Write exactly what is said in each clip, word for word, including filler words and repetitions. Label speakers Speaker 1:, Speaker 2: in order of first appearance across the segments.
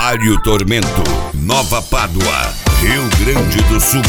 Speaker 1: Mário Tormento, Nova Pádua, Rio Grande do Sul.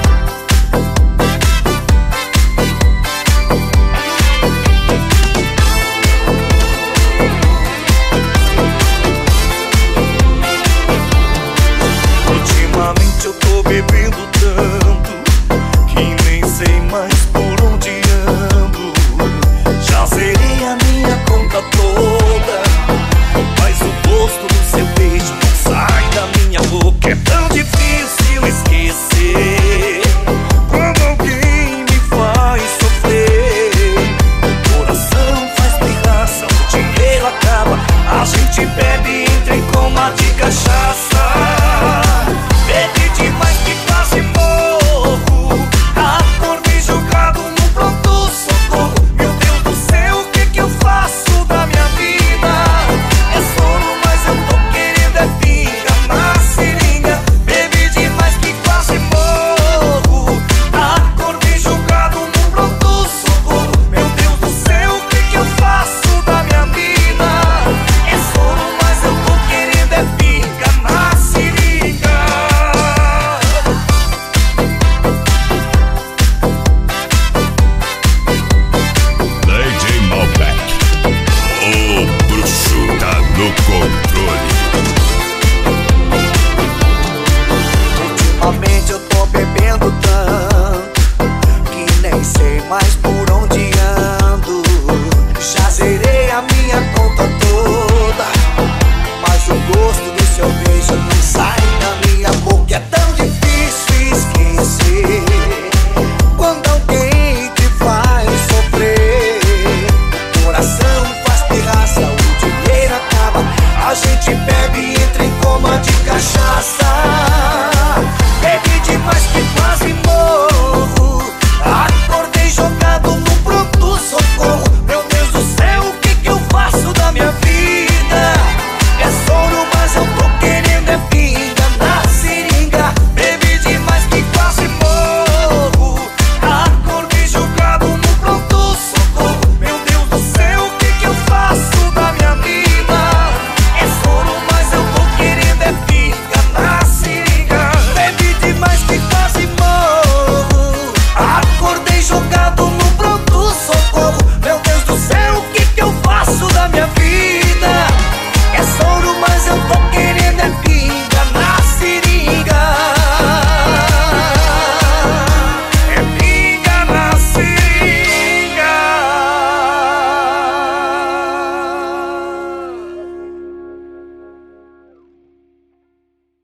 Speaker 2: Ultimamente eu tô bebendo tanto que nem sei mais por onde ando. Já zerei a minha conta toda, mas o gosto do seu beijo não sai da minha boca. É tão difícil esquecer quando alguém me faz sofrer. O coração faz pirraça, o dinheiro acaba, a gente bebe e entra em coma de cachaça. Bebi demais que quase morro, acordei jogado no pronto-socorro. Meu Deus do céu, o que que eu faço da minha vida? É sono, mas eu tô querendo é pinga na seringa. Bebi demais que quase morro, acordei jogado no pronto-socorro. Meu Deus do céu, o que que eu faço da minha vida? É sono, mas eu tô querendo é pinga na seringa.
Speaker 1: D J Malbec, o bruxo tá no controle.
Speaker 2: Ultimamente eu tô bebendo tanto que nem sei mais por onde ando. Já zerei a minha conta toda, mas o gosto do seu beijo